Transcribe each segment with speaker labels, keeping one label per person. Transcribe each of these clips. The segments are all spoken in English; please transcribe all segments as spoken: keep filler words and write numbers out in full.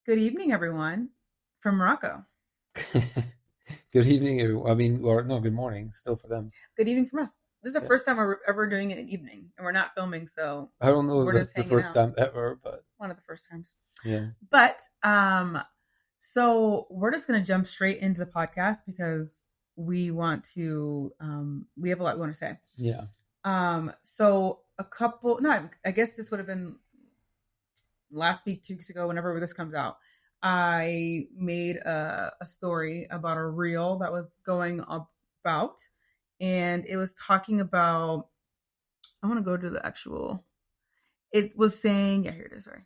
Speaker 1: Good evening, everyone from Morocco.
Speaker 2: Good evening, everyone. I mean, or no, good morning, still for them.
Speaker 1: Good evening from us. This is the
Speaker 2: Yeah.
Speaker 1: first time we're ever doing it in the evening, and we're not filming, so
Speaker 2: I don't know if
Speaker 1: we're
Speaker 2: that's
Speaker 1: just
Speaker 2: the
Speaker 1: hanging
Speaker 2: first
Speaker 1: out.
Speaker 2: time ever, but
Speaker 1: One of the first times.
Speaker 2: yeah.
Speaker 1: But um, so we're just gonna jump straight into the podcast because we want to. Um, we have a lot we want to say.
Speaker 2: Yeah.
Speaker 1: Um, so a couple. No, I guess this would have been last week, two weeks ago, whenever this comes out. I made a, a story about a reel that was going about, and it was talking about. I want to go to the actual. It was saying, yeah, here it is. Sorry.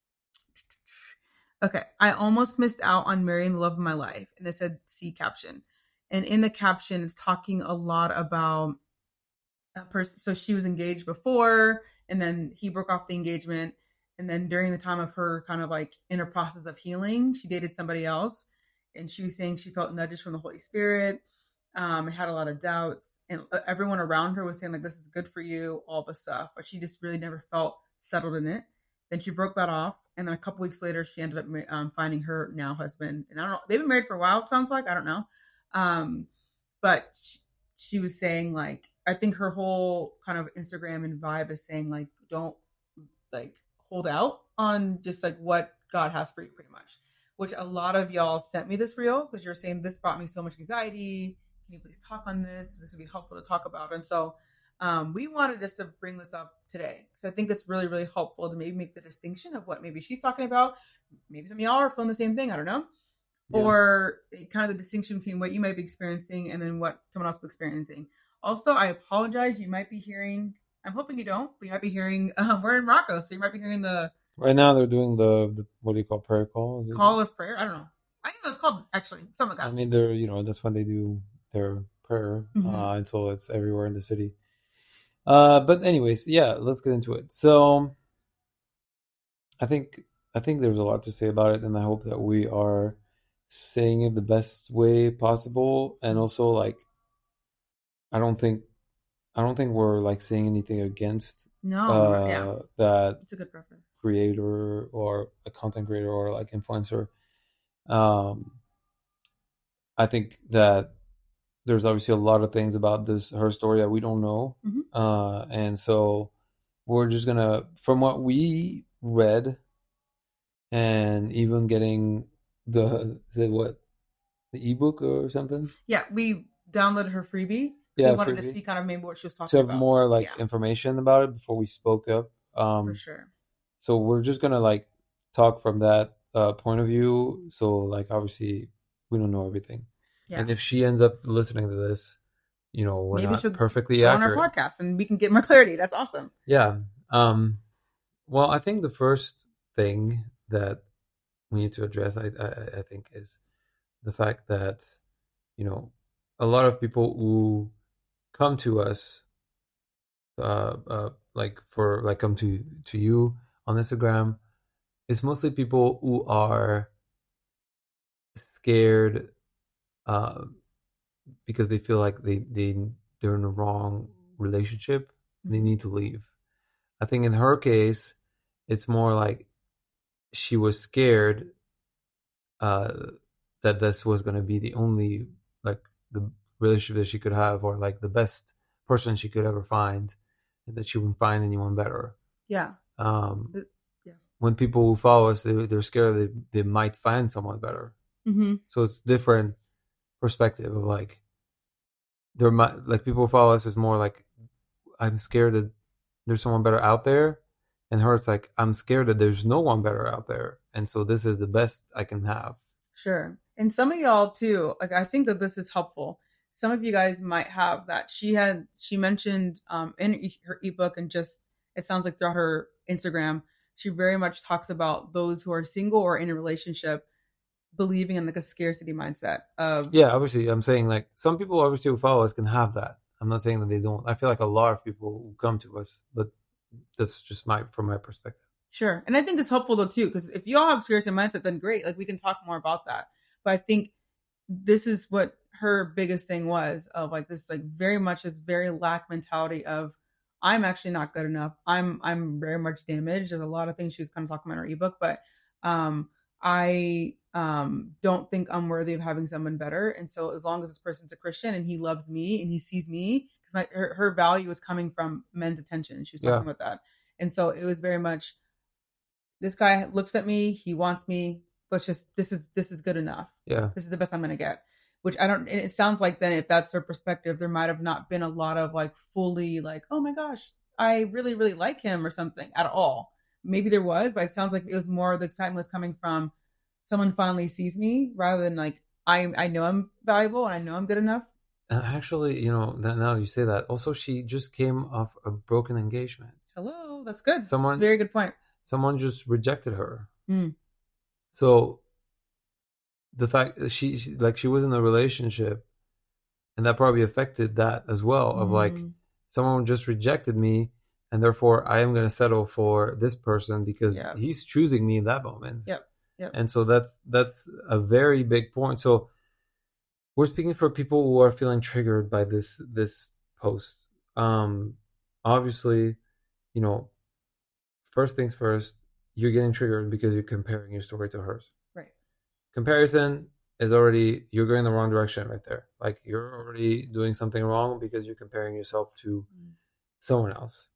Speaker 1: Okay, I almost missed out on marrying the love of my life, and it said "see caption," and in the caption, it's talking a lot about a person. So she was engaged before, and then he broke off the engagement, and then during the time of her kind of like inner process of healing, she dated somebody else, and she was saying she felt nudges from the Holy Spirit, um, and had a lot of doubts, and everyone around her was saying like this is good for you, all the stuff, but she just really never felt settled in it. Then she broke that off, and then a couple weeks later, she ended up um, finding her now husband, and I don't know, they've been married for a while. It sounds like I don't know, um, but she, she was saying like I think her whole kind of Instagram and vibe is saying like don't like hold out on just like what God has for you pretty much. Which a lot of y'all sent me this reel because you're saying this brought me so much anxiety. Can you please talk on this? This would be helpful to talk about. And so um, we wanted just to bring this up today because I think it's really, really helpful to maybe make the distinction of what maybe she's talking about. Maybe some of y'all are feeling the same thing. I don't know.
Speaker 2: Yeah.
Speaker 1: Or kind of the distinction between what you might be experiencing and then what someone else is experiencing. Also, I apologize. You might be hearing, I'm hoping you don't, but you might be hearing, um, we're in Morocco, so you might be hearing the
Speaker 2: Right now they're doing the, the what do you call prayer call? Is it?
Speaker 1: call of prayer. I don't know. I think it's called, actually, something like
Speaker 2: I
Speaker 1: that.
Speaker 2: mean, they're you know that's when they do their prayer
Speaker 1: Mhm.
Speaker 2: uh, until it's everywhere in the city. Uh, but anyways, yeah, let's get into it. So, I think I think there's a lot to say about it, and I hope that we are saying it the best way possible, and also like I don't think I don't think we're like saying anything against
Speaker 1: No, yeah,
Speaker 2: uh, that
Speaker 1: it's a good preface.
Speaker 2: creator or a content creator or like influencer. Um, I think that there's obviously a lot of things about this her story that we don't know,
Speaker 1: Mhm.
Speaker 2: uh, and so we're just gonna, from what we read, and even getting the say what the ebook or something.
Speaker 1: Yeah, we downloaded her freebie because we
Speaker 2: Yeah,
Speaker 1: wanted to
Speaker 2: freebie
Speaker 1: see kind of maybe what she was
Speaker 2: to
Speaker 1: talking
Speaker 2: have
Speaker 1: about.
Speaker 2: more like
Speaker 1: Yeah,
Speaker 2: information about it before we spoke up.
Speaker 1: for
Speaker 2: Um,
Speaker 1: sure.
Speaker 2: so we're just gonna like talk from that uh, point of view. So like obviously we don't know everything,
Speaker 1: Yeah.
Speaker 2: and if she ends up listening to this, you know we're
Speaker 1: Maybe
Speaker 2: not
Speaker 1: she'll
Speaker 2: perfectly
Speaker 1: go on our
Speaker 2: accurate.
Speaker 1: podcast and we can get more clarity. That's awesome.
Speaker 2: Yeah. Um, well, I think the first thing that we need to address, I, I I think, is the fact that you know a lot of people who come to us uh, uh like for like come to to you on Instagram, it's mostly people who are scared uh because they feel like they they they're in a wrong relationship, they
Speaker 1: Mhm.
Speaker 2: need to leave. I think in her case it's more like she was scared uh that this was going to be the only like the relationship that she could have, or like the best person she could ever find, and that she wouldn't find anyone better.
Speaker 1: Yeah.
Speaker 2: um
Speaker 1: Uh, Yeah.
Speaker 2: when people who follow us, they, they're scared they, they might find someone better.
Speaker 1: Mm-hmm.
Speaker 2: So it's different perspective of like there might, like, people who follow us is more like I'm scared that there's someone better out there, and her it's like I'm scared that there's no one better out there, and so this is the best I can have.
Speaker 1: Sure. And some of y'all too, like I think that this is helpful. Some of you guys might have that. She had she mentioned um in e- her ebook and just it sounds like throughout her Instagram, she very much talks about those who are single or in a relationship believing in like a scarcity mindset of
Speaker 2: Yeah, obviously I'm saying like some people obviously who follow us can have that. I'm not saying that they don't. I feel like a lot of people who come to us, but that's just my from my perspective.
Speaker 1: sure. And I think it's helpful though too, because if you all have scarcity mindset, then great. Like we can talk more about that. But I think this is what her biggest thing was of like this like very much this very lack mentality of I'm actually not good enough. I'm I'm very much damaged. There's a lot of things she was kind of talking about in her ebook, but um I um, don't think I'm worthy of having someone better. And so as long as this person's a Christian and he loves me and he sees me, because my her, her value is coming from men's attention. And she was talking
Speaker 2: Yeah.
Speaker 1: about that. And so it was very much, this guy looks at me, he wants me, let's just, this is this is good enough.
Speaker 2: Yeah.
Speaker 1: This is the best I'm gonna get. Which I don't, it sounds like then if that's her perspective, there might have not been a lot of like fully like, oh my gosh, I really, really like him or something at all. Maybe there was, but it sounds like it was more, the excitement was coming from someone finally sees me rather than like, I I know I'm valuable and I know I'm good enough.
Speaker 2: And actually, you know, now you say that, also she just came off a broken engagement.
Speaker 1: Hello, that's good.
Speaker 2: Someone,
Speaker 1: very good point.
Speaker 2: Someone just rejected her.
Speaker 1: Mm.
Speaker 2: So the fact that she, she like she was in a relationship, and that probably affected that as well, of like,
Speaker 1: Mm.
Speaker 2: someone just rejected me, and therefore I am going to settle for this person because
Speaker 1: Yeah.
Speaker 2: he's choosing me in that moment.
Speaker 1: Yep. Yep.
Speaker 2: And so that's that's a very big point. So we're speaking for people who are feeling triggered by this this post. Um, obviously, you know, first things first, you're getting triggered because you're comparing your story to hers.
Speaker 1: Right.
Speaker 2: Comparison is already, you're going the wrong direction right there. Like, you're already doing something wrong because you're comparing yourself to mm. someone else.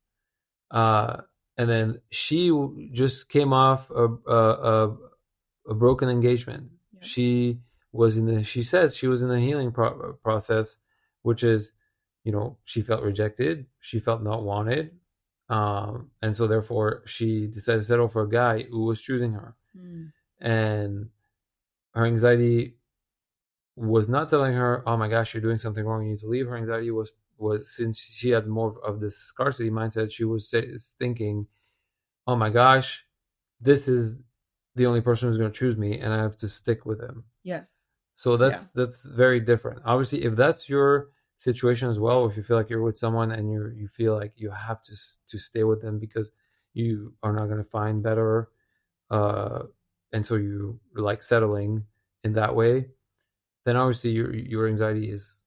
Speaker 2: Uh, and then she just came off a a, a, a broken engagement. Yeah. She was in the, she said she was in the healing pro- process, which is, you know, she felt rejected, she felt not wanted, um, and so therefore she decided to settle for a guy who was choosing her. Mm. And her anxiety was not telling her, oh my gosh, you're doing something wrong, you need to leave. Her anxiety was, was since she had more of this scarcity mindset, she was thinking, oh my gosh, this is the only person who's going to choose me, and I have to stick with him.
Speaker 1: Yes.
Speaker 2: So that's yeah. that's very different. Obviously, if that's your situation as well, if you feel like you're with someone and you you feel like you have to to stay with them because you are not going to find better, uh, and so you like settling in that way, then obviously your your anxiety is,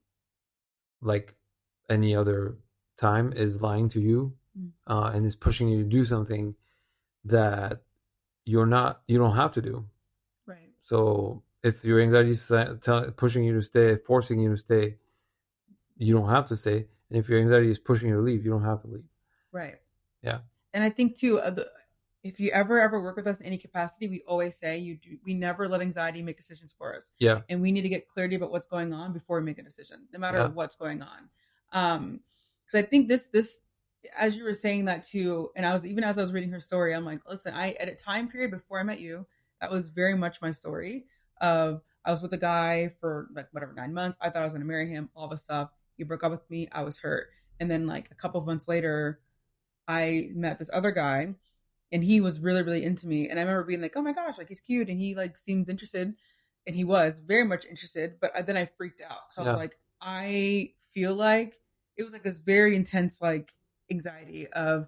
Speaker 2: like any other time, is lying to you, mm. uh, and is pushing you to do something that you're not, you don't have to do.
Speaker 1: Right.
Speaker 2: So if your anxiety is pushing you to stay, forcing you to stay, you don't have to stay. And if your anxiety is pushing you to leave, you don't have to leave.
Speaker 1: Right.
Speaker 2: Yeah.
Speaker 1: And I think too, uh, the, if you ever ever work with us in any capacity, we always say you do, we never let anxiety make decisions for us.
Speaker 2: Yeah.
Speaker 1: And we need to get clarity about what's going on before we make a decision, no matter yeah. what's going on. Um, because I think this this. As you were saying that too, and I was, even as I was reading her story, I'm like, listen, I, at a time period before I met you, that was very much my story of, I was with a guy for like whatever, nine months. I thought I was going to marry him, all this stuff. He broke up with me. I was hurt. And then like a couple of months later, I met this other guy and he was really, really into me. And I remember being like, oh my gosh, like he's cute. And he like seems interested, and he was very much interested, but then I freaked out. So I was yeah. like, I feel like it was like this very intense, like, anxiety of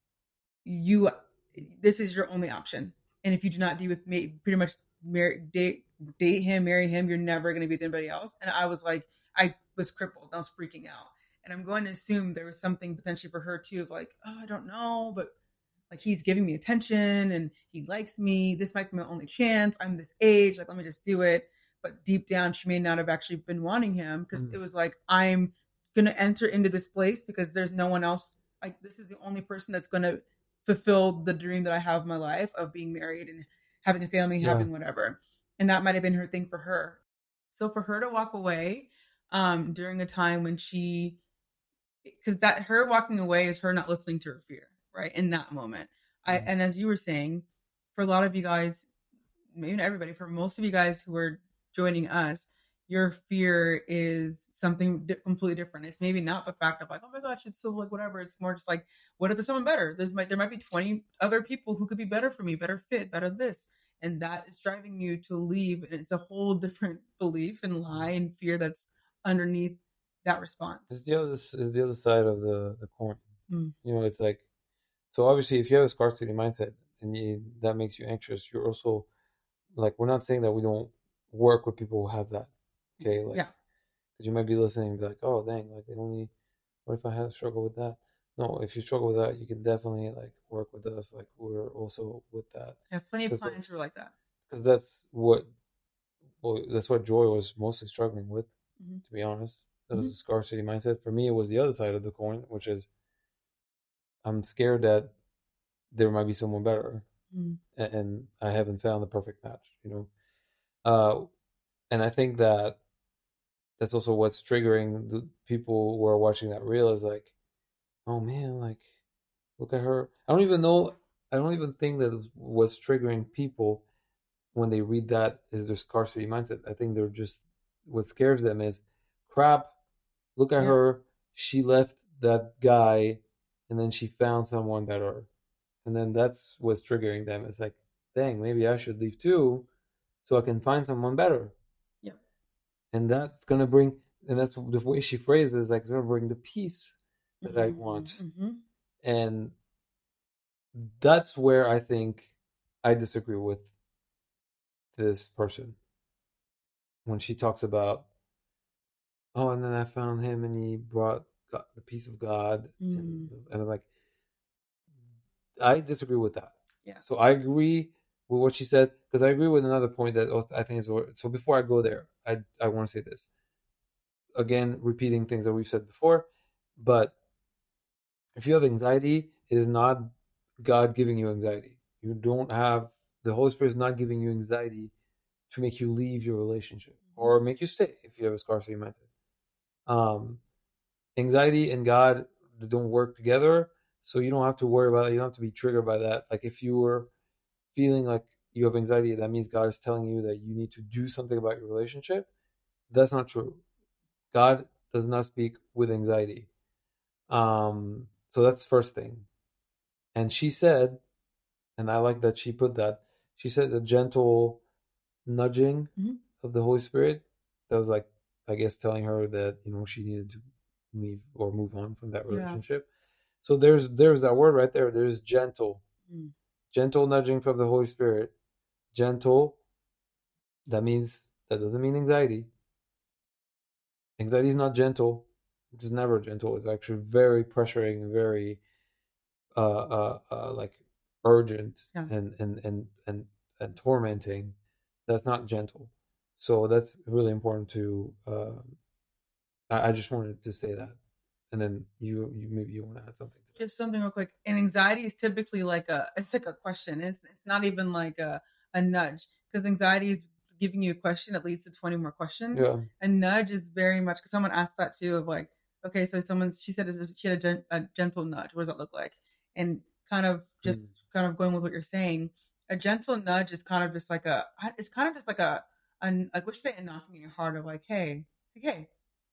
Speaker 1: you, this is your only option, and if you do not deal with me, pretty much marry, date date him, marry him, you're never going to be with anybody else. And I was like, I was crippled, I was freaking out, and I'm going to assume there was something potentially for her too, of like, oh, I don't know, but like he's giving me attention and he likes me, this might be my only chance, I'm this age, like let me just do it. But deep down she may not have actually been wanting him, because mm. it was like, I'm going to enter into this place because there's no one else. Like, this is the only person that's going to fulfill the dream that I have in my life of being married and having a family, yeah. having whatever. And that might have been her thing for her. So for her to walk away um, during a time when she, because that her walking away is her not listening to her fear, right? In that moment. Mm-hmm. I And as you were saying, for a lot of you guys, maybe not everybody, for most of you guys who are joining us, your fear is something di- completely different. It's maybe not the fact of like, oh my gosh, it's so like whatever. It's more just like, what if there's someone better? There's might there might be twenty other people who could be better for me, better fit, better this, and that is driving you to leave. And it's a whole different belief and lie and fear that's underneath that response.
Speaker 2: It's the other, it's the other side of the the coin. Mm. You know, it's like, so obviously, if you have a scarcity mindset and you, that makes you anxious, you're also like, we're not saying that we don't work with people who have that. Okay, like,
Speaker 1: yeah,
Speaker 2: because you might be listening and be like, oh, dang, like, they only, what if I had a struggle with that? No, if you struggle with that, you can definitely, like, work with us. Like, we're also with that.
Speaker 1: I have plenty of clients who are like that.
Speaker 2: because that's what well, that's what Joy was mostly struggling with,
Speaker 1: Mm-hmm.
Speaker 2: to be honest. That was
Speaker 1: Mm-hmm.
Speaker 2: a scarcity mindset. For me, it was the other side of the coin, which is I'm scared that there might be someone better,
Speaker 1: Mm-hmm.
Speaker 2: and I haven't found the perfect match. You know, uh, and I think that that's also what's triggering the people who are watching that reel is like, oh man, like look at her. I don't even know. I don't even think that what's triggering people when they read that is their scarcity mindset. I think they're just what scares them is crap. Look at
Speaker 1: Yeah.
Speaker 2: her. She left that guy, and then she found someone better, and then that's what's triggering them. It's like, dang, maybe I should leave too, so I can find someone better.
Speaker 1: Yeah.
Speaker 2: And that's gonna bring, and that's the way she phrases it, is like it's gonna bring the peace that I want,
Speaker 1: Mm-hmm.
Speaker 2: and that's where I think I disagree with this person when she talks about, oh, and then I found him and he brought God, the peace of God, and
Speaker 1: Mm.
Speaker 2: and I'm like, I disagree with that.
Speaker 1: Yeah.
Speaker 2: So I agree with what she said because I agree with another point that also I think is so. Before I go there, I I want to say this again, repeating things that we've said before, but if you have anxiety, it is not God giving you anxiety. You don't have the Holy Spirit is not giving you anxiety to make you leave your relationship or make you stay if you have a scarcity mindset. Um, Anxiety and God don't work together, so you don't have to worry about it. You don't have to be triggered by that. Like if you were feeling like you have anxiety, that means God is telling you that you need to do something about your relationship. That's not true. God does not speak with anxiety. Um, so that's the first thing. And she said, and I like that she put that. She said a gentle nudging
Speaker 1: Mm-hmm.
Speaker 2: of the Holy Spirit. That was like, I guess, telling her that you know she needed to leave or move on from that
Speaker 1: Yeah.
Speaker 2: relationship. So there's there's that word right there. There's gentle,
Speaker 1: Mm.
Speaker 2: gentle nudging from the Holy Spirit. Gentle. That means that doesn't mean anxiety. Anxiety is not gentle. It's never gentle. It's actually very pressuring, very uh, uh, uh, like urgent
Speaker 1: Yeah.
Speaker 2: and, and, and, and, and tormenting. That's not gentle. So that's really important to. Uh, I, I just wanted to say that, and then you, you maybe you want to add something to
Speaker 1: Just something real quick. And anxiety is typically like a it's like a question. It's it's not even like a a nudge because anxiety is giving you a question that leads to twenty more
Speaker 2: that.
Speaker 1: questions.
Speaker 2: Yeah.
Speaker 1: A nudge is very much because someone asked that too of like, okay, so someone she said it was, she had a, gen, a gentle nudge. What does that look like? And kind of just
Speaker 2: Mm.
Speaker 1: kind of going with what you're saying, a gentle nudge is kind of just like a it's kind of just like a, a like what you say a knocking in your heart of like, hey, hey,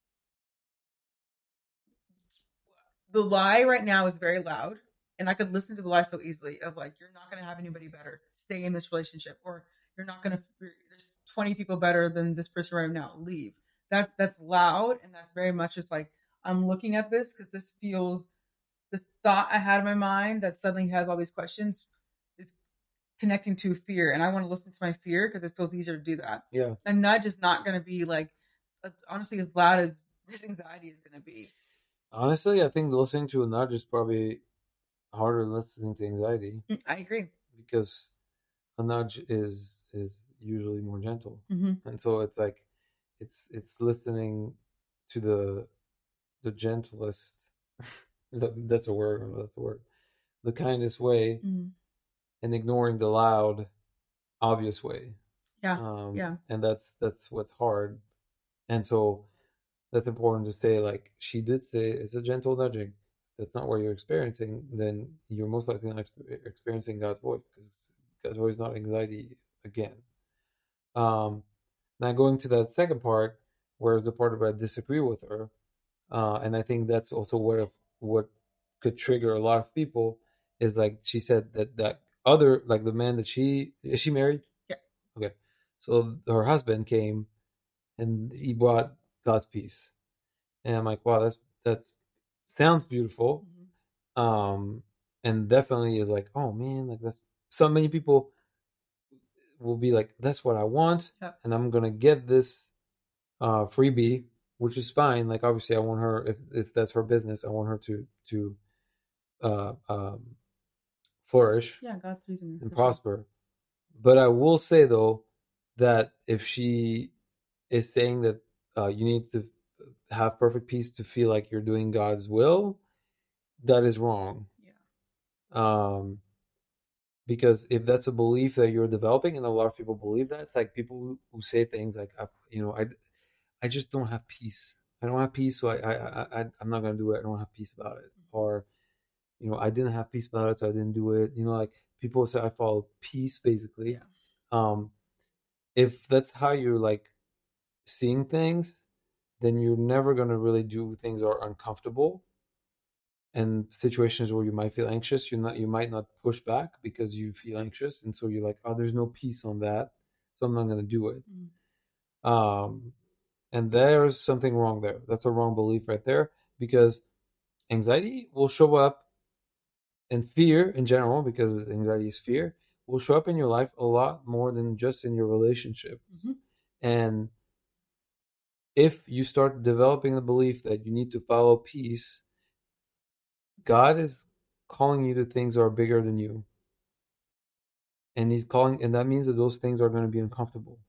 Speaker 1: the lie right now is very loud, and I could listen to the lie so easily of like you're not going to have anybody better, stay in this relationship, or you're not going to there's twenty people better than this person right now, leave. That's that's loud, and that's very much just like I'm looking at this because this feels this thought I had in my mind that suddenly has all these questions is connecting to fear, and I want to listen to my fear because it feels easier to do that.
Speaker 2: Yeah.
Speaker 1: A nudge is not going to be like honestly as loud as this anxiety is going to be.
Speaker 2: Honestly, I think listening to a nudge is probably harder than listening to anxiety
Speaker 1: I agree.
Speaker 2: because a nudge is is usually more gentle,
Speaker 1: Mm-hmm.
Speaker 2: and so it's like it's it's listening to the the gentlest. That's a word. That's a word. The kindest way,
Speaker 1: Mm-hmm.
Speaker 2: and ignoring the loud, obvious way.
Speaker 1: Yeah,
Speaker 2: Um,
Speaker 1: yeah,
Speaker 2: and that's that's what's hard. And so that's important to say. Like she did say, it's a gentle nudging. If that's not what you're experiencing, then you're most likely not experiencing God's voice because God's voice is not anxiety again. Um, Now going to that second part, where the part where I disagree with her, uh, and I think that's also what what could trigger a lot of people is like she said that that other like the man that she is she married?
Speaker 1: yeah.
Speaker 2: Okay, so her husband came and he brought God's peace, and I'm like, wow, that's that sounds beautiful,
Speaker 1: Mm-hmm.
Speaker 2: um, and definitely is like, oh man, like that's so many people will be like, that's what I want,
Speaker 1: Yep.
Speaker 2: and I'm gonna get this uh, freebie, which is fine. Like obviously, I want her if if that's her business, I want her to to uh, um, flourish
Speaker 1: Yeah, God's reason
Speaker 2: and
Speaker 1: for sure.
Speaker 2: prosper. But I will say though that if she is saying that uh, you need to have perfect peace to feel like you're doing God's will, that is wrong.
Speaker 1: Yeah.
Speaker 2: Um, because if that's a belief that you're developing, and a lot of people believe that, it's like people who, who say things like, I, you know, I, I just don't have peace. I don't have peace, so I, I, I, I'm not gonna do it. I don't have peace about it,
Speaker 1: Mm-hmm.
Speaker 2: or, you know, I didn't have peace about it, so I didn't do it. You know, like people say, I follow peace, basically.
Speaker 1: Yeah.
Speaker 2: Um, if that's how you're like seeing things, then you're never gonna really do things that are uncomfortable. And situations where you might feel anxious, you not you might not push back because you feel anxious, and so you're like, oh, there's no peace on that, so I'm not gonna do it.
Speaker 1: Mm-hmm.
Speaker 2: Um, and there's something wrong there. That's a wrong belief right there, because anxiety will show up, and fear in general, because anxiety is fear, will show up in your life a lot more than just in your relationships.
Speaker 1: Mm-hmm.
Speaker 2: And if you start developing the belief that you need to follow peace, God is calling you to things that are bigger than you. And he's calling, and that means that those things are going to be uncomfortable.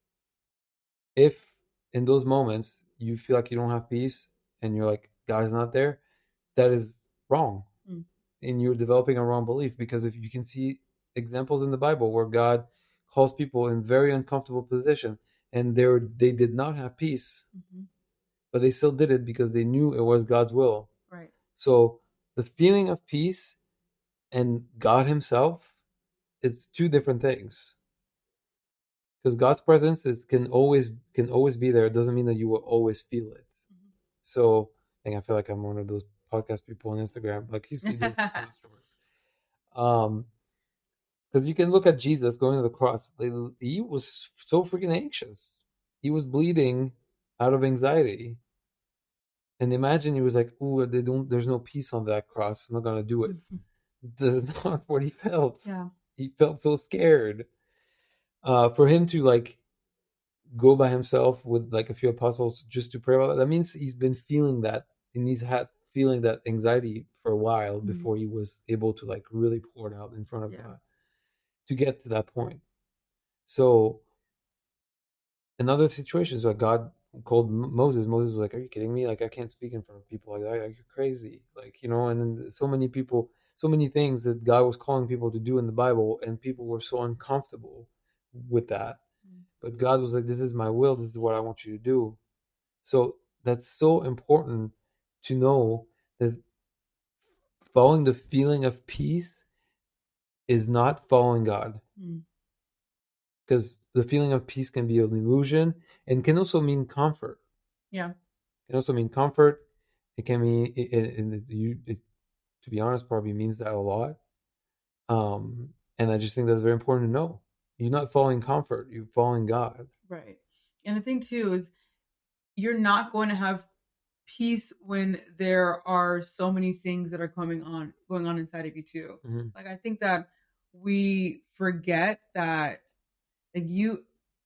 Speaker 2: If in those moments you feel like you don't have peace and you're like, God's not there, that is wrong.
Speaker 1: Mm.
Speaker 2: And you're developing a wrong belief, because if you can see examples in the Bible where God calls people in very uncomfortable position and they they did not have peace,
Speaker 1: mm-hmm.
Speaker 2: but they still did it because they knew it was God's will.
Speaker 1: Right.
Speaker 2: So the feeling of peace and God himself, it's two different things. Because God's presence is can always can always be there. It doesn't mean that you will always feel it. Mm-hmm. So I, I feel like I'm one of those podcast people on Instagram. Like you see these, these stories. Um, because you can look at Jesus going to the cross. He was so freaking anxious. He was bleeding out of anxiety. And imagine he was like, "Ooh, they don't. There's no peace on that cross. I'm not gonna do it." That's not what he felt.
Speaker 1: Yeah.
Speaker 2: He felt so scared. Uh, for him to like go by himself with like a few apostles just to pray about that, that means he's been feeling that, and he's had feeling that anxiety for a while mm-hmm. before he was able to like really pour it out in front of yeah. God to get to that point. So in other situations, like God called Moses, Moses was like, "Are you kidding me? Like I can't speak in front of people like that. Like, you're crazy." Like, you know, and then so many people, so many things that God was calling people to do in the Bible, and people were so uncomfortable with that. But God was like, "This is my will. This is what I want you to do." So that's so important to know that following the feeling of peace is not following God. Because mm. the feeling of peace can be an illusion and can also mean comfort.
Speaker 1: Yeah.
Speaker 2: It can also mean comfort. It can mean, it, it, it, it, it, to be honest, probably means that a lot. Um, and I just think that's very important to know. You're not following comfort, you're following God.
Speaker 1: Right. And the thing too is you're not going to have peace when there are so many things that are coming on going on inside of you too. Mm-hmm. Like I think that we forget that like you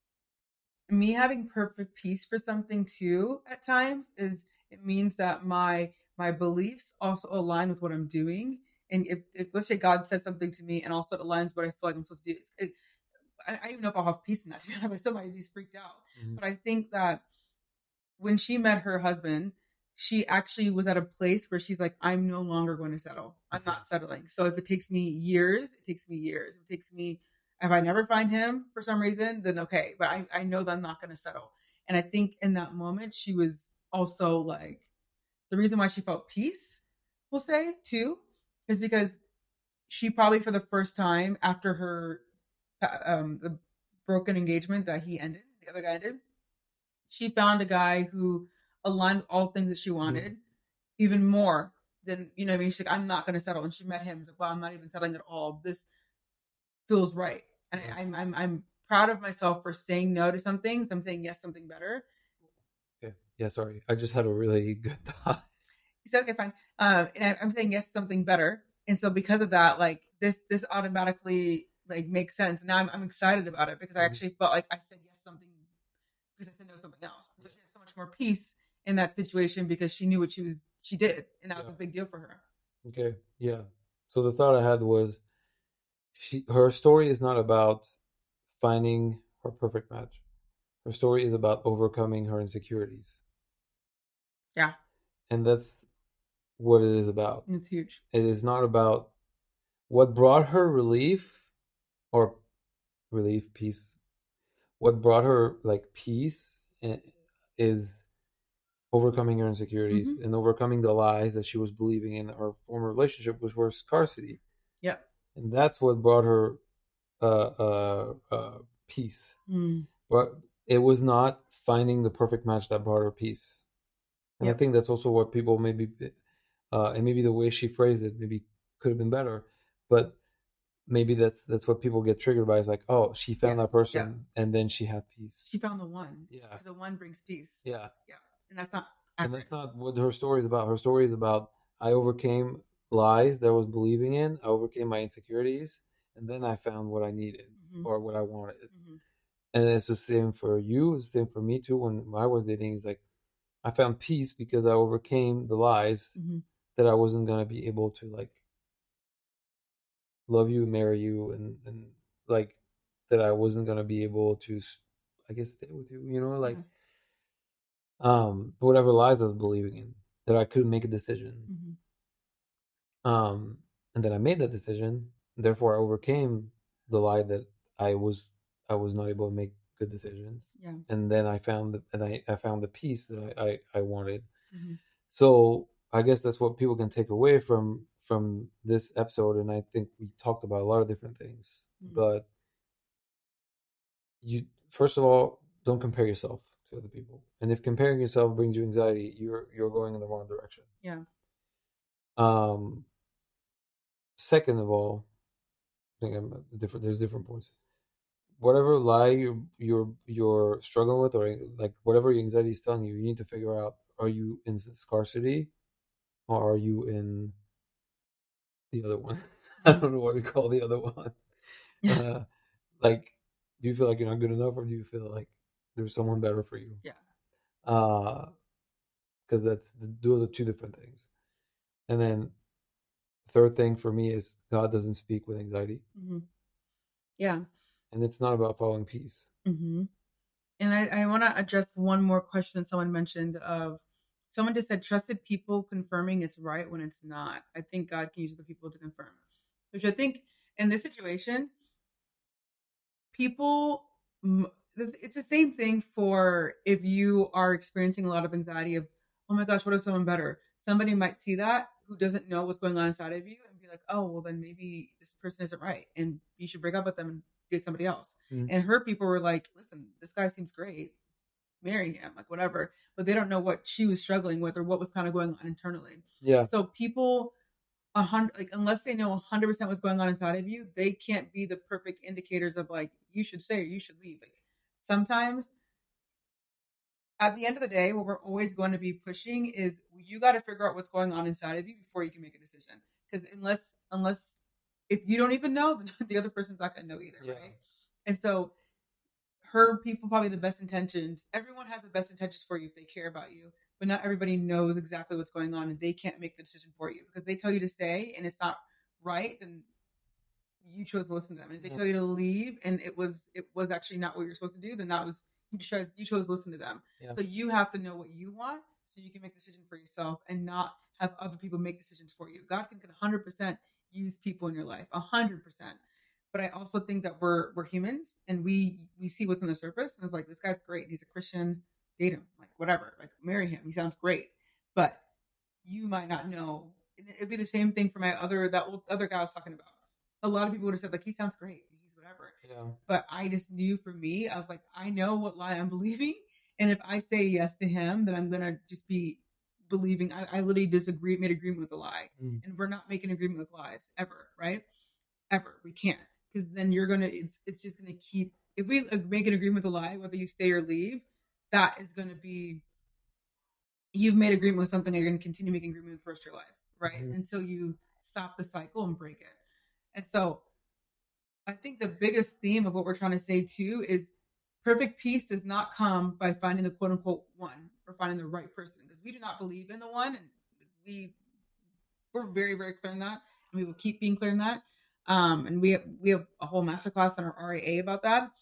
Speaker 1: me having perfect peace for something too at times is it means that my my beliefs also align with what I'm doing. And if, if let's say God said something to me and also it aligns what I feel like I'm supposed to do, it, I, I don't even know if I'll have peace in that. I still might be freaked out. Mm-hmm. But I think that when she met her husband, she actually was at a place where she's like, I'm no longer going to settle. I'm mm-hmm. not settling. So if it takes me years, it takes me years. If it takes me, if I never find him for some reason, then okay. But I, I know that I'm not going to settle. And I think in that moment, she was also like, the reason why she felt peace, we'll say, too, is because she probably for the first time after her um, the broken engagement that he ended, the other guy ended, she found a guy who aligned with all things that she wanted, mm-hmm. even more than, you know what I mean? She's like, I'm not going to settle. And she met him. She's like, well, I'm not even settling at all. This feels right. And I, I'm, I'm, I'm proud of myself for saying no to some things. I'm saying yes, something better.
Speaker 2: Okay. Yeah, sorry. I just had a really good thought.
Speaker 1: It's okay, fine. Um, and I, I'm saying yes, something better. And so because of that, like this, this automatically like makes sense. And now I'm, I'm excited about it because I actually felt like I said yes, something because I said no, something else. So she has so much more peace in that situation because she knew what she was, she did. And that yeah. was a big deal for her.
Speaker 2: Okay. Yeah. So the thought I had was she, her story is not about finding her perfect match. Her story is about overcoming her insecurities.
Speaker 1: Yeah.
Speaker 2: And that's what it is about.
Speaker 1: It's huge.
Speaker 2: It is not about what brought her relief or relief, peace. What brought her like peace is overcoming her insecurities mm-hmm. and overcoming the lies that she was believing in her former relationship, which were scarcity.
Speaker 1: Yeah.
Speaker 2: And that's what brought her uh, uh, uh, peace. Mm. But it was not finding the perfect match that brought her peace. And yep. I think that's also what people maybe, uh, and maybe the way she phrased it maybe could have been better. But maybe that's that's what people get triggered by. Is like, oh, she found yes. that person, yeah. and then she had peace.
Speaker 1: She found the one.
Speaker 2: Yeah,
Speaker 1: because the one brings peace.
Speaker 2: Yeah,
Speaker 1: yeah, and that's not.
Speaker 2: Accurate. And that's not what her story is about. Her story is about I overcame lies that I was believing in. I overcame my insecurities, and then I found what I needed mm-hmm. or what I wanted. Mm-hmm. And it's the same for you. It's the same for me too. When I was dating, it's like I found peace because I overcame the lies mm-hmm. that I wasn't gonna be able to like love you, marry you, and, and like that I wasn't gonna be able to, I guess, stay with you. You know, like mm-hmm. um, whatever lies I was believing in, that I couldn't make a decision. Mm-hmm. Um, and then I made that decision. Therefore, I overcame the lie that I was I was not able to make good decisions.
Speaker 1: Yeah.
Speaker 2: And then I found the, and I, I found the peace that I, I, I wanted. Mm-hmm. So I guess that's what people can take away from from this episode. And I think we talked about a lot of different things. Mm-hmm. But you first of all, don't compare yourself to other people. And if comparing yourself brings you anxiety, you're you're going in the wrong direction.
Speaker 1: Yeah.
Speaker 2: Um second of all, I think I'm different there's different points. Whatever lie you're you're you're struggling with, or like whatever your anxiety is telling you, you need to figure out: are you in scarcity, or are you in the other one? I don't know what to call the other one. uh, like, do you feel like you're not good enough, or do you feel like there's someone better for you?
Speaker 1: Yeah.
Speaker 2: Uh, because that's those are two different things. And then the third thing for me is God doesn't speak with anxiety.
Speaker 1: Mm-hmm. Yeah.
Speaker 2: And it's not about following peace.
Speaker 1: Mm-hmm. And I, I want to address one more question someone mentioned of someone just said trusted people confirming it's right when it's not. I think God can use other people to confirm, which I think in this situation, people, it's the same thing for if you are experiencing a lot of anxiety of, oh my gosh, what if someone better? Somebody might see that who doesn't know what's going on inside of you and be like, oh, well, then maybe this person isn't right and you should break up with them and date somebody else. Mm-hmm. And her people were like, listen, this guy seems great. Marry him, like whatever. But they don't know what she was struggling with or what was kind of going on internally.
Speaker 2: Yeah.
Speaker 1: So people, a hundred, like unless they know one hundred percent what's going on inside of you, they can't be the perfect indicators of like, you should stay or you should leave. Like sometimes at the end of the day, what we're always going to be pushing is you got to figure out what's going on inside of you before you can make a decision. Because unless, unless, if you don't even know, then the other person's not going to know either, yeah. right? And so her people probably the best intentions. Everyone has the best intentions for you if they care about you, but not everybody knows exactly what's going on and they can't make the decision for you because they tell you to stay and it's not right. Then you chose to listen to them. And if they yeah. tell you to leave and it was it was actually not what you're supposed to do, then that was you chose you chose to listen to them. Yeah. So you have to know what you want so you can make a decision for yourself and not have other people make decisions for you. God can one hundred percent use people in your life, one hundred percent. But I also think that we're we're humans and we we see what's on the surface and it's like, this guy's great. He's a Christian. Date him. Like whatever. Like marry him. He sounds great. But you might not know. It'd be the same thing for my other that other guy I was talking about. A lot of people would have said like, he sounds great. He's whatever.
Speaker 2: Yeah.
Speaker 1: But I just knew for me, I was like, I know what lie I'm believing. And if I say yes to him, then I'm gonna just be believing. I, I literally disagree, made agreement with a lie. Mm. And we're not making agreement with lies ever, right? Ever. We can't. Because then you're gonna, it's it's just gonna keep. If we make an agreement with a lie, whether you stay or leave, that is gonna be. You've made agreement with something, and you're gonna continue making agreement for the rest of your life, right? Mm-hmm. Until you stop the cycle and break it. And so, I think the biggest theme of what we're trying to say too is perfect peace does not come by finding the quote unquote one or finding the right person, because we do not believe in the one, and we we're very very clear on that, and we will keep being clear on that. Um, and we have, we have a whole masterclass on our R A A about that.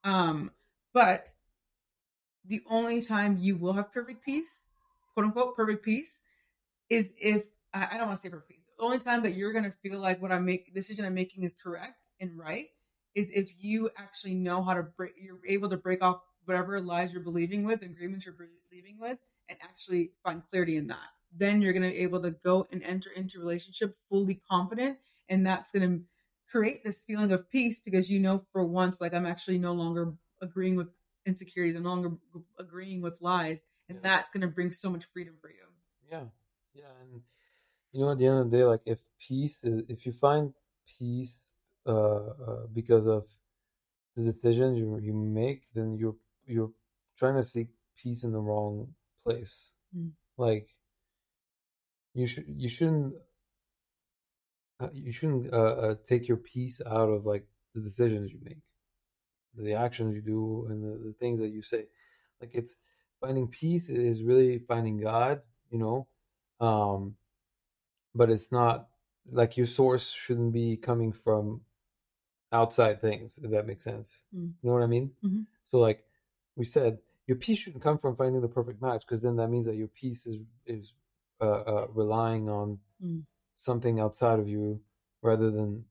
Speaker 1: Um, but the only time you will have perfect peace, quote unquote, perfect peace, is if I, I don't want to say perfect peace. The only time that you're gonna feel like what I'm making decision I'm making is correct and right is if you actually know how to break. You're able to break off whatever lies you're believing with, agreements you're believing with, and actually find clarity in that. Then you're gonna be able to go and enter into a relationship fully confident, and that's gonna create this feeling of peace because you know for once, like I'm actually no longer agreeing with insecurities, I'm no longer agreeing with lies, and
Speaker 2: Yeah.
Speaker 1: that's gonna bring so much freedom for you.
Speaker 2: Yeah. Yeah. And you know, at the end of the day, like if peace is, if you find peace uh, uh because of the decisions you you make, then you're you're trying to seek peace in the wrong place.
Speaker 1: Mm.
Speaker 2: Like you should you shouldn't uh, you shouldn't uh, uh, take your peace out of like the decisions you make, the actions you do, and the, the things that you say. Like it's finding peace is really finding God, you know. Um, but it's not like your source shouldn't be coming from outside things, if that makes sense.
Speaker 1: Mm.
Speaker 2: You know what I mean?
Speaker 1: Mm-hmm.
Speaker 2: So like we said, your peace shouldn't come from finding the perfect match because then that means that your peace is is uh, uh, relying on
Speaker 1: Mm.
Speaker 2: something outside of you rather than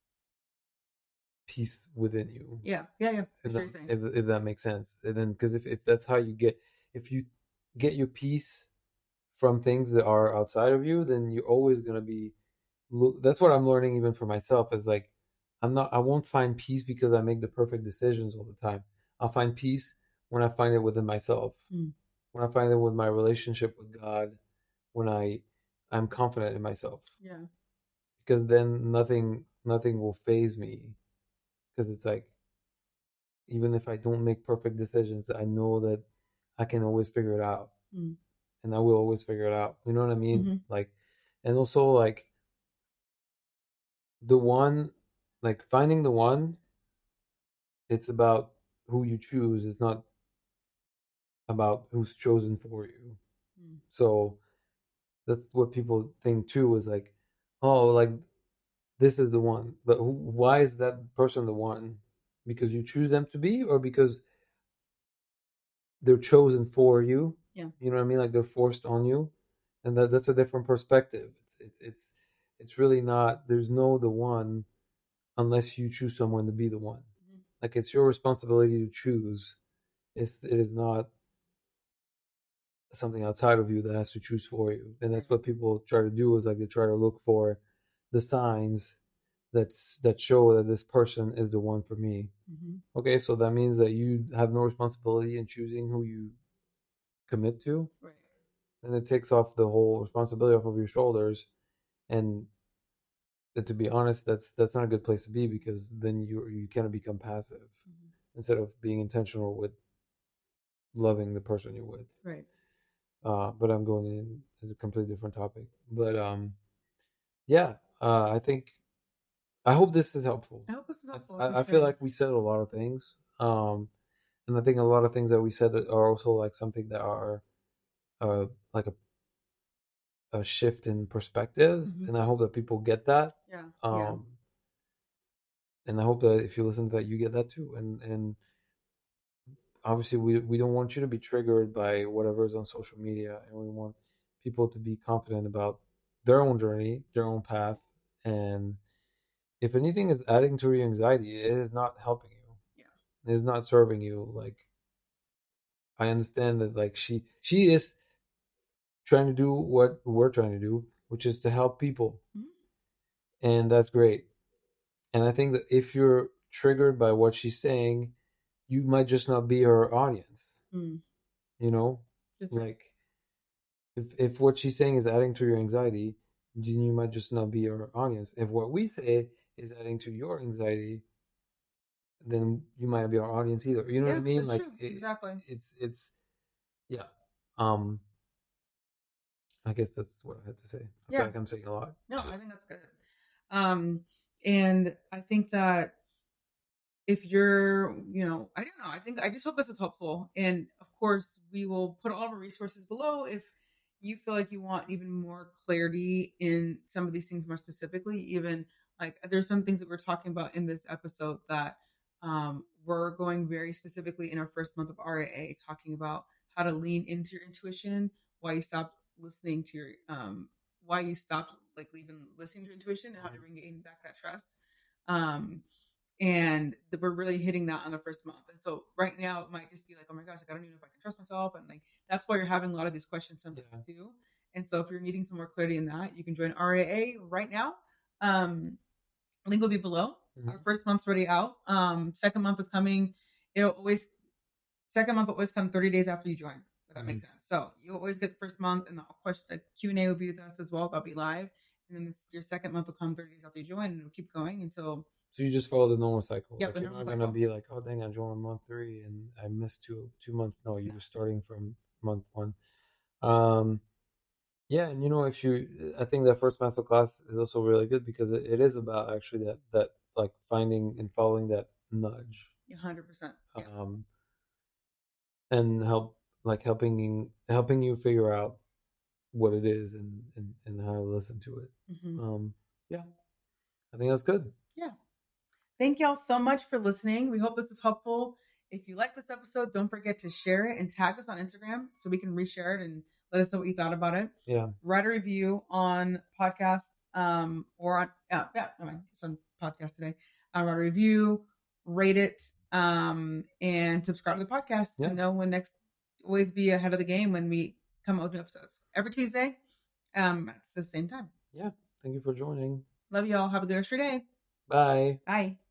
Speaker 2: peace within you.
Speaker 1: Yeah, yeah, yeah.
Speaker 2: If
Speaker 1: That's what
Speaker 2: that,
Speaker 1: you're saying.
Speaker 2: if, if that makes sense. And then because if, if that's how you get, if you get your peace from things that are outside of you, then you're always going to be, that's what I'm learning even for myself is like, I'm not, I won't find peace because I make the perfect decisions all the time. I'll find peace when I find it within myself,
Speaker 1: Mm.
Speaker 2: when I find it with my relationship with God, when I, I'm confident in myself.
Speaker 1: Yeah.
Speaker 2: Because then nothing, nothing will phase me. Because it's like, even if I don't make perfect decisions, I know that I can always figure it out.
Speaker 1: Mm.
Speaker 2: And I will always figure it out. You know what I mean?
Speaker 1: Mm-hmm.
Speaker 2: Like, and also like the one, like finding the one, it's about who you choose. It's not about who's chosen for you.
Speaker 1: Mm.
Speaker 2: So that's what people think too is like, oh, like this is the one. But who, why is that person the one? Because you choose them to be, or because they're chosen for you?
Speaker 1: Yeah.
Speaker 2: You know what I mean? Like they're forced on you, and that that's a different perspective. It's it's it's, it's really not. There's no the one unless you choose someone to be the one.
Speaker 1: Mm-hmm.
Speaker 2: Like it's your responsibility to choose. It's it is not something outside of you that has to choose for you. And that's what people try to do is like they try to look for the signs that's that show that this person is the one for me.
Speaker 1: Mm-hmm.
Speaker 2: Okay, so that means that you have no responsibility in choosing who you commit to.
Speaker 1: Right.
Speaker 2: And it takes off the whole responsibility off of your shoulders. And to be honest, that's that's not a good place to be because then you you kind of become passive
Speaker 1: mm-hmm.
Speaker 2: instead of being intentional with loving the person you're with.
Speaker 1: Right.
Speaker 2: Uh, but I'm going in to a completely different topic. But um, yeah, uh, I think I hope this is helpful.
Speaker 1: I hope this is helpful.
Speaker 2: I,
Speaker 1: For
Speaker 2: I
Speaker 1: sure.
Speaker 2: feel like we said a lot of things, um, and I think a lot of things that we said are also like something that are uh, like a a shift in perspective,
Speaker 1: mm-hmm.
Speaker 2: and I hope that people get that.
Speaker 1: Yeah.
Speaker 2: Um,
Speaker 1: yeah.
Speaker 2: And I hope that if you listen to that, you get that too. And and obviously, we we don't want you to be triggered by whatever is on social media, and we want people to be confident about their own journey, their own path, and if anything is adding to your anxiety, it is not helping you.
Speaker 1: Yeah.
Speaker 2: It is not serving you. Like I understand that, like she she is trying to do what we're trying to do, which is to help people,
Speaker 1: mm-hmm.
Speaker 2: and that's great. And I think that if you're triggered by what she's saying, you might just not be her audience.
Speaker 1: Mm.
Speaker 2: You know,
Speaker 1: That's
Speaker 2: like
Speaker 1: right.
Speaker 2: if if what she's saying is adding to your anxiety, then you might just not be her audience. If what we say is adding to your anxiety, then you might not be our audience either. You know
Speaker 1: Yeah,
Speaker 2: what I mean?
Speaker 1: that's
Speaker 2: Like
Speaker 1: true.
Speaker 2: it,
Speaker 1: Exactly.
Speaker 2: it's it's yeah. Um, I guess that's what I had to say. I
Speaker 1: Yeah.
Speaker 2: feel like I'm saying a lot.
Speaker 1: No, I think that's good. Um, and I think that if you're, you know, I don't know, I think I just hope this is helpful. And of course, we will put all of our resources below if you feel like you want even more clarity in some of these things more specifically. Even like there's some things that we're talking about in this episode that Um, we're going very specifically in our first month of R A A, talking about how to lean into your intuition, why you stop listening to your, um, why you stop like even listening to your intuition, and how to regain back that trust. Um, and the, we're really hitting that on the first month. And so right now it might just be like, oh my gosh, like, I don't even know if I can trust myself, and like that's why you're having a lot of these questions sometimes yeah. too. And so if you're needing some more clarity in that, you can join R A A right now. Um, link will be below. Mm-hmm. Our first month's already out. Um, second month is coming. It'll always second month will always come thirty days after you join. If that mm-hmm. makes sense. So you'll always get the first month, and the question, the Q and A will be with us as well. That'll be live, and then this, your second month will come thirty days after you join, and it'll keep going until.
Speaker 2: So you just follow the normal cycle.
Speaker 1: Yeah,
Speaker 2: like
Speaker 1: the
Speaker 2: you're
Speaker 1: normal
Speaker 2: not
Speaker 1: cycle.
Speaker 2: gonna be like, oh dang, I joined month three and I missed two two months. No, you were starting from month one. Um, yeah, and you know, if you, I think that first master class is also really good because it, it is about actually that that like finding and following that nudge.
Speaker 1: one hundred percent. Yeah.
Speaker 2: Um, and help like helping you, helping you figure out what it is and and, and how to listen to it. Mm-hmm. Um, yeah, I think that's good.
Speaker 1: Yeah. Thank y'all so much for listening. We hope this was helpful. If you like this episode, don't forget to share it and tag us on Instagram so we can reshare it and let us know what you thought about it.
Speaker 2: Yeah.
Speaker 1: Write a review on podcasts um, or on, uh, yeah, no, it's on podcast today. Uh, write a review, rate it, um, and subscribe to the podcast yeah. to know when next, always be ahead of the game when we come out with new episodes. Every Tuesday um, at the same time.
Speaker 2: Yeah. Thank you for joining.
Speaker 1: Love y'all. Have a good rest of your day.
Speaker 2: Bye.
Speaker 1: Bye.